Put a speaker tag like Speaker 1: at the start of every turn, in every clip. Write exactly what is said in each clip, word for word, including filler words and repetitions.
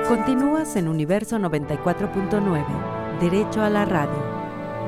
Speaker 1: Continúas en Universo noventa y cuatro punto nueve, Derecho a la Radio.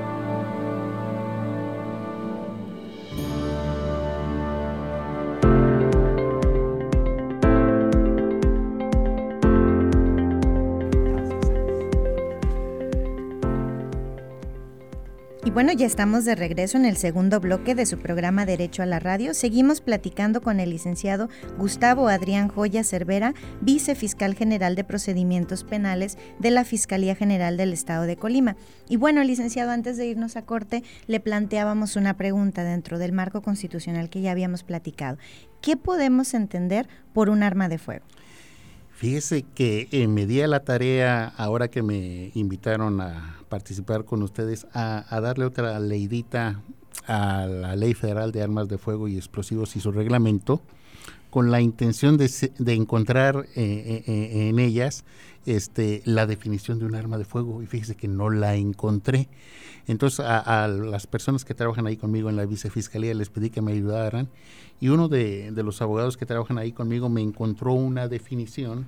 Speaker 2: Y bueno, ya estamos de regreso en el segundo bloque de su programa Derecho a la Radio. Seguimos platicando con el licenciado Gustavo Adrián Joya Cervera, vicefiscal general de Procedimientos Penales de la Fiscalía General del Estado de Colima. Y bueno, licenciado, antes de irnos a corte, le planteábamos una pregunta dentro del marco constitucional que ya habíamos platicado. ¿Qué podemos entender por un arma de fuego?
Speaker 3: Fíjese que eh, me di a la tarea, ahora que me invitaron a participar con ustedes, a, a darle otra leidita a la Ley Federal de Armas de Fuego y Explosivos y su reglamento, con la intención de, de encontrar eh, eh, en ellas este, la definición de un arma de fuego, y fíjese que no la encontré. Entonces a, a las personas que trabajan ahí conmigo en la vicefiscalía les pedí que me ayudaran, y uno de, de los abogados que trabajan ahí conmigo me encontró una definición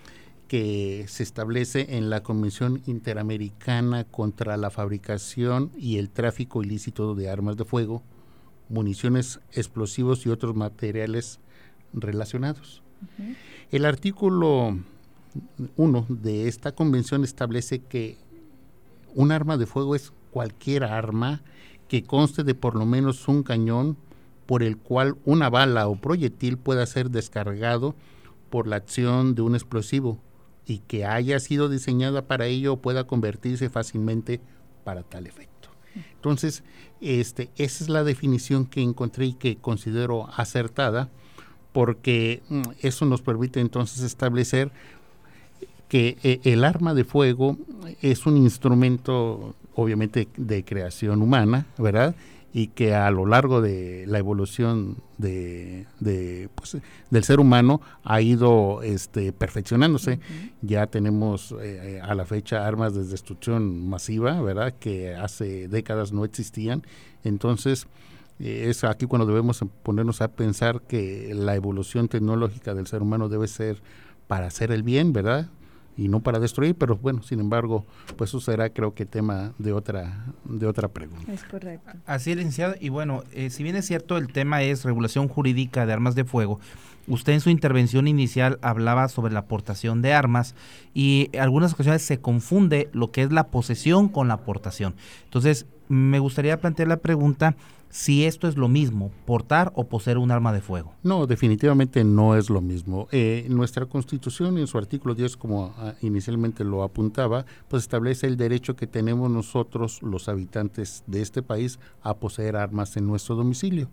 Speaker 3: que se establece en la Convención Interamericana contra la Fabricación y el Tráfico Ilícito de Armas de Fuego, municiones, explosivos y otros materiales relacionados. Uh-huh. El artículo uno de esta convención establece que un arma de fuego es cualquier arma que conste de por lo menos un cañón por el cual una bala o proyectil pueda ser descargado por la acción de un explosivo y que haya sido diseñada para ello o pueda convertirse fácilmente para tal efecto. Entonces, este, esa es la definición que encontré y que considero acertada, porque eso nos permite entonces establecer que eh, el arma de fuego es un instrumento obviamente de creación humana, ¿verdad? Y que a lo largo de la evolución de, de pues, del ser humano ha ido este, perfeccionándose. Uh-huh. Ya tenemos eh, a la fecha armas de destrucción masiva, ¿verdad? Que hace décadas no existían. Entonces, eh, es aquí cuando debemos ponernos a pensar que la evolución tecnológica del ser humano debe ser para hacer el bien, ¿verdad? Y no para destruir, pero bueno, sin embargo, pues eso será, creo que, tema de otra de otra pregunta.
Speaker 2: Es correcto.
Speaker 4: Así es, licenciado, y bueno, eh, si bien es cierto el tema es regulación jurídica de armas de fuego, usted en su intervención inicial hablaba sobre la aportación de armas y en algunas ocasiones se confunde lo que es la posesión con la aportación. Entonces, me gustaría plantear la pregunta si esto es lo mismo, portar o poseer un arma de fuego.
Speaker 3: No, definitivamente no es lo mismo. Eh, nuestra Constitución, en su artículo diez, como ah, inicialmente lo apuntaba, pues establece el derecho que tenemos nosotros, los habitantes de este país, a poseer armas en nuestro domicilio.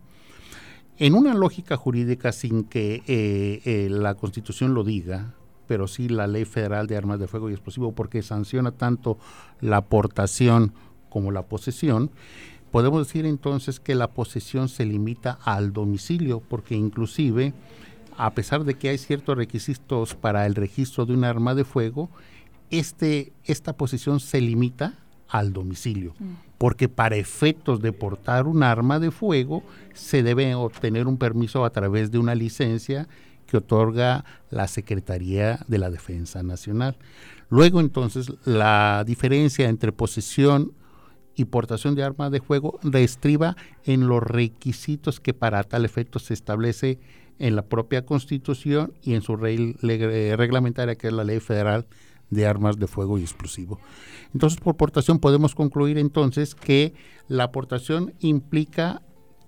Speaker 3: En una lógica jurídica, sin que eh, eh, la Constitución lo diga, pero sí la Ley Federal de Armas de Fuego y Explosivos, porque sanciona tanto la aportación como la posesión, podemos decir entonces que la posesión se limita al domicilio, porque inclusive, a pesar de que hay ciertos requisitos para el registro de un arma de fuego, este, esta posesión se limita al domicilio, mm. porque para efectos de portar un arma de fuego se debe obtener un permiso a través de una licencia que otorga la Secretaría de la Defensa Nacional. Luego entonces la diferencia entre posesión y portación de arma de fuego restriba en los requisitos que para tal efecto se establece en la propia Constitución y en su ley reglamentaria, que es la Ley Federal de Armas de Fuego y Explosivo. Entonces, por portación podemos concluir entonces que la portación implica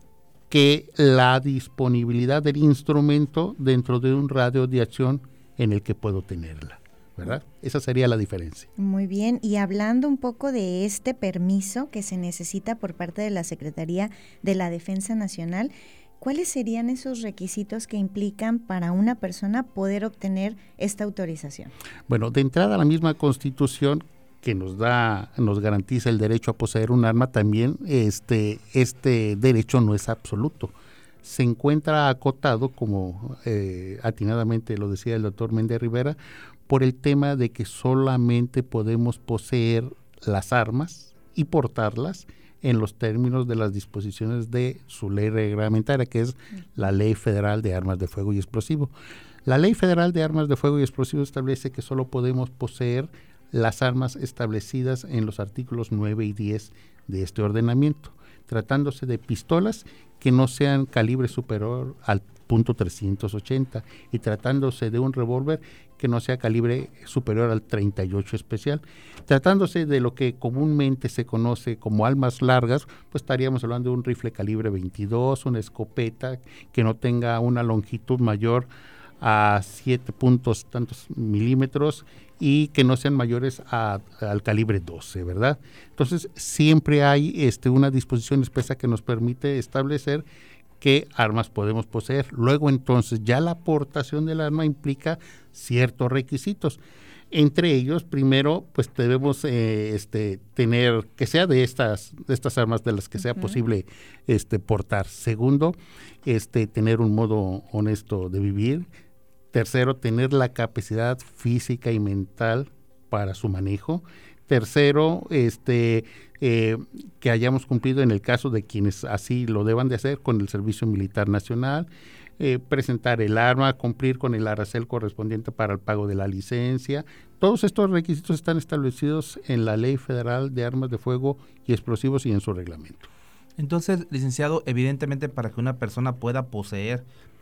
Speaker 3: que la disponibilidad del instrumento dentro de un radio de acción en el que puedo tenerla, ¿verdad? Esa sería la diferencia.
Speaker 2: Muy bien, y hablando un poco de este permiso que se necesita por parte de la Secretaría de la Defensa Nacional, ¿cuáles serían esos requisitos que implican para una persona poder obtener esta autorización?
Speaker 3: Bueno, de entrada la misma Constitución que nos da, nos garantiza el derecho a poseer un arma, también este, este derecho no es absoluto. Se encuentra acotado, como eh, atinadamente lo decía el doctor Méndez Rivera, por el tema de que solamente podemos poseer las armas y portarlas en los términos de las disposiciones de su ley reglamentaria, que es la Ley Federal de Armas de Fuego y Explosivos. La Ley Federal de Armas de Fuego y Explosivos establece que solo podemos poseer las armas establecidas en los artículos nueve y diez de este ordenamiento, tratándose de pistolas que no sean calibre superior al punto trescientos ochenta y tratándose de un revólver que no sea calibre superior al treinta y ocho especial. Tratándose de lo que comúnmente se conoce como armas largas, pues estaríamos hablando de un rifle calibre veintidós, una escopeta que no tenga una longitud mayor a siete puntos tantos milímetros y que no sean mayores a, al calibre doce, ¿verdad? Entonces siempre hay este, una disposición expresa que nos permite establecer qué armas podemos poseer. Luego entonces ya la aportación del arma implica ciertos requisitos. Entre ellos, primero, pues debemos eh, este, tener que sea de estas de estas armas de las que sea uh-huh. posible este, portar. Segundo, este, tener un modo honesto de vivir. Tercero, tener la capacidad física y mental para su manejo. Tercero, este, eh, que hayamos cumplido en el caso de quienes así lo deban de hacer con el Servicio Militar Nacional, eh, presentar el arma, cumplir con el aracel correspondiente para el pago de la licencia. Todos estos requisitos están establecidos en la Ley Federal de Armas de Fuego y Explosivos y en su reglamento.
Speaker 4: Entonces, licenciado, evidentemente para que una persona pueda poseer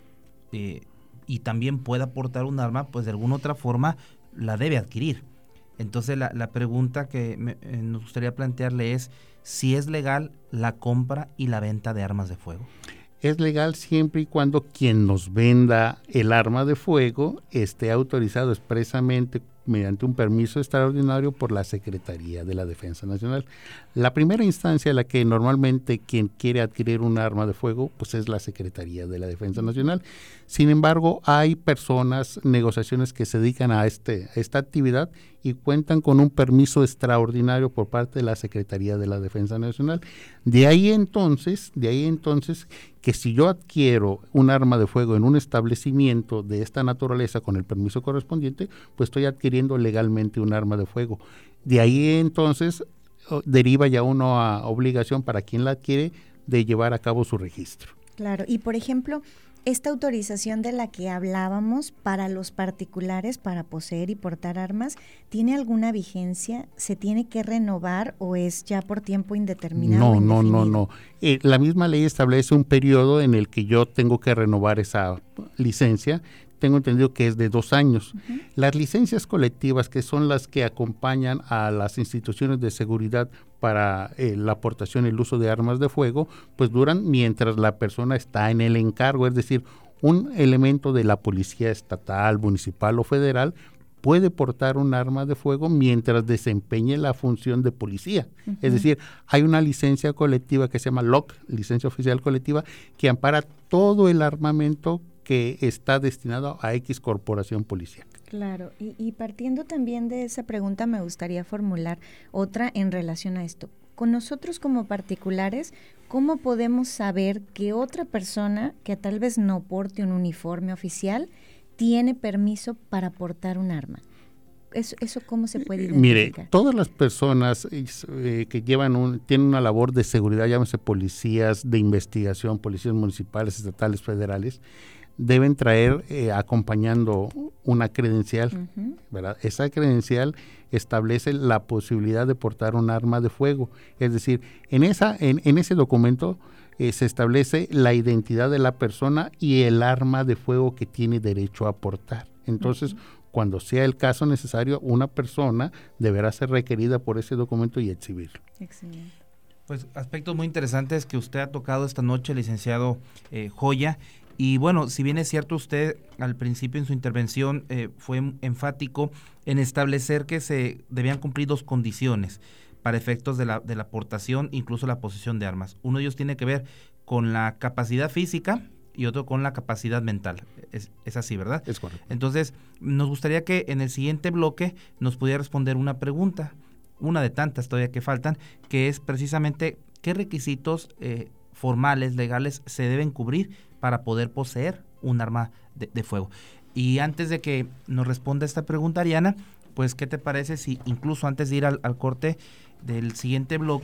Speaker 4: eh, y también pueda portar un arma, pues de alguna otra forma la debe adquirir. Entonces la, la pregunta que me, eh, nos gustaría plantearle es si es legal la compra y la venta de armas de fuego.
Speaker 3: Es legal siempre y cuando quien nos venda el arma de fuego esté autorizado expresamente mediante un permiso extraordinario por la Secretaría de la Defensa Nacional. La primera instancia a la que normalmente quien quiere adquirir un arma de fuego pues es la Secretaría de la Defensa Nacional. Sin embargo, hay personas, negociaciones que se dedican a, este, a esta actividad y cuentan con un permiso extraordinario por parte de la Secretaría de la Defensa Nacional. De ahí entonces, de ahí entonces que si yo adquiero un arma de fuego en un establecimiento de esta naturaleza con el permiso correspondiente, pues estoy adquiriendo legalmente un arma de fuego. De ahí entonces deriva ya uno a obligación para quien la adquiere de llevar a cabo su registro.
Speaker 2: Claro, y por ejemplo, esta autorización de la que hablábamos para los particulares para poseer y portar armas, ¿tiene alguna vigencia? ¿Se tiene que renovar o es ya por tiempo indeterminado?
Speaker 3: No,
Speaker 2: o
Speaker 3: no,
Speaker 2: indefinido?
Speaker 3: no, no. Eh, la misma ley establece un periodo en el que yo tengo que renovar esa licencia. Tengo entendido que es de dos años. Uh-huh. Las licencias colectivas, que son las que acompañan a las instituciones de seguridad para eh, la aportación y el uso de armas de fuego, pues duran mientras la persona está en el encargo, es decir, un elemento de la policía estatal, municipal o federal puede portar un arma de fuego mientras desempeñe la función de policía. Uh-huh. Es decir, hay una licencia colectiva que se llama L O C, licencia oficial colectiva, que ampara todo el armamento que está destinado a X corporación policial.
Speaker 2: Claro, y, y partiendo también de esa pregunta me gustaría formular otra en relación a esto. Con nosotros como particulares, ¿cómo podemos saber que otra persona que tal vez no porte un uniforme oficial tiene permiso para portar un arma? ¿Eso, eso cómo se puede identificar?
Speaker 3: Mire, todas las personas eh, que llevan un, tienen una labor de seguridad, llámese policías de investigación, policías municipales, estatales, federales, deben traer eh, acompañando una credencial, uh-huh. ¿verdad? Esa credencial establece la posibilidad de portar un arma de fuego. Es decir, en, esa, en, en ese documento eh, se establece la identidad de la persona y el arma de fuego que tiene derecho a portar. Entonces, uh-huh. cuando sea el caso necesario, una persona deberá ser requerida por ese documento y exhibirlo.
Speaker 2: Excelente.
Speaker 4: Pues aspectos muy interesantes que usted ha tocado esta noche, licenciado eh, Joya. Y bueno, si bien es cierto, usted al principio en su intervención eh, fue enfático en establecer que se debían cumplir dos condiciones para efectos de la, de la aportación, incluso la posesión de armas. Uno de ellos tiene que ver con la capacidad física y otro con la capacidad mental. Es, es así, ¿verdad?
Speaker 3: Es correcto.
Speaker 4: Entonces, nos gustaría que en el siguiente bloque nos pudiera responder una pregunta, una de tantas todavía que faltan, que es precisamente qué requisitos eh, formales, legales, se deben cubrir para poder poseer un arma de, de fuego. Y antes de que nos responda esta pregunta, Ariana, pues ¿qué te parece si incluso antes de ir al, al corte del siguiente bloque,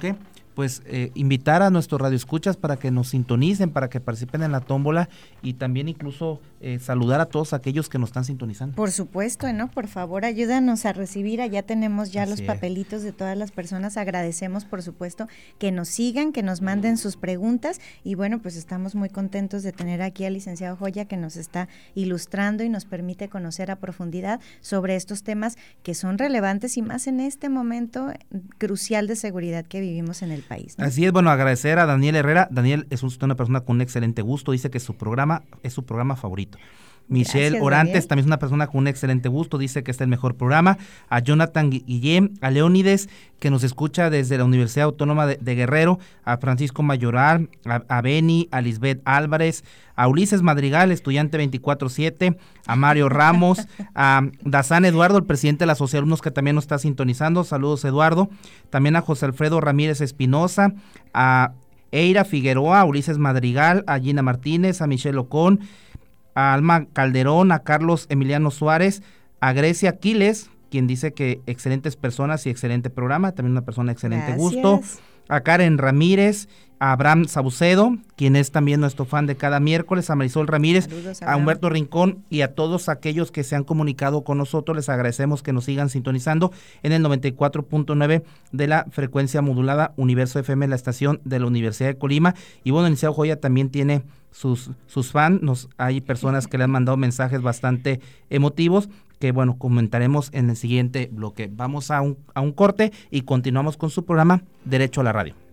Speaker 4: pues eh, invitar a nuestros radioescuchas para que nos sintonicen, para que participen en la tómbola y también incluso eh, saludar a todos aquellos que nos están sintonizando.
Speaker 2: Por supuesto, ¿no? Por favor, ayúdanos a recibir, allá tenemos ya Así los papelitos es. de todas las personas, agradecemos por supuesto que nos sigan, que nos manden sus preguntas y bueno, pues estamos muy contentos de tener aquí al licenciado Joya que nos está ilustrando y nos permite conocer a profundidad sobre estos temas que son relevantes y más en este momento crucial de seguridad que vivimos en el país, ¿no?
Speaker 4: Así es, bueno, agradecer a Daniel Herrera. Daniel es una persona con un excelente gusto, dice que su programa es su programa favorito. Michelle Gracias, Orantes, Daniel. También es una persona con un excelente gusto, dice que este es el mejor programa. A Jonathan Guillén, a Leónides, que nos escucha desde la Universidad Autónoma de, de Guerrero, a Francisco Mayoral, a, a Beni, a Lisbeth Álvarez, a Ulises Madrigal, estudiante veinticuatro siete, a Mario Ramos, a Dazán Eduardo, el presidente de la Sociedad de Alumnos, que también nos está sintonizando. Saludos, Eduardo. También a José Alfredo Ramírez Espinosa, a Eira Figueroa, a Ulises Madrigal, a Gina Martínez, a Michelle Ocón, a Alma Calderón, a Carlos Emiliano Suárez, a Grecia Aquiles, quien dice que excelentes personas y excelente programa, también una persona de excelente Gracias. gusto, a Karen Ramírez, a Abraham Saucedo, quien es también nuestro fan de cada miércoles, a Marisol Ramírez, Saludos, a Humberto Rincón y a todos aquellos que se han comunicado con nosotros. Les agradecemos que nos sigan sintonizando en el noventa y cuatro punto nueve de la frecuencia modulada Universo F M, la estación de la Universidad de Colima. Y bueno, el licenciado Joya también tiene sus, sus fans, nos, hay personas que le han mandado mensajes bastante emotivos, que bueno, comentaremos en el siguiente bloque. Vamos a un, a un corte y continuamos con su programa Derecho a la Radio.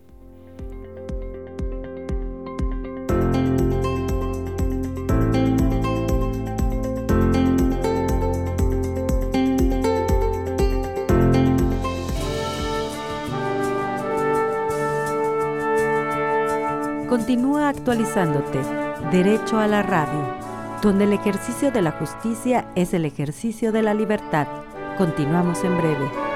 Speaker 1: Continúa actualizándote. Derecho a la radio, donde el ejercicio de la justicia es el ejercicio de la libertad. Continuamos en breve.